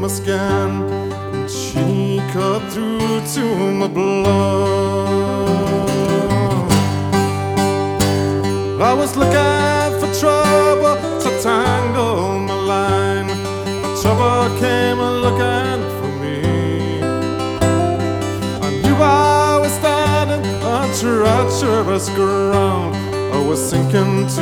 skin, and she cut through to my blood. I was looking for trouble to tangle my line, but trouble came looking for me. I knew I was standing on treacherous ground. I was sinking to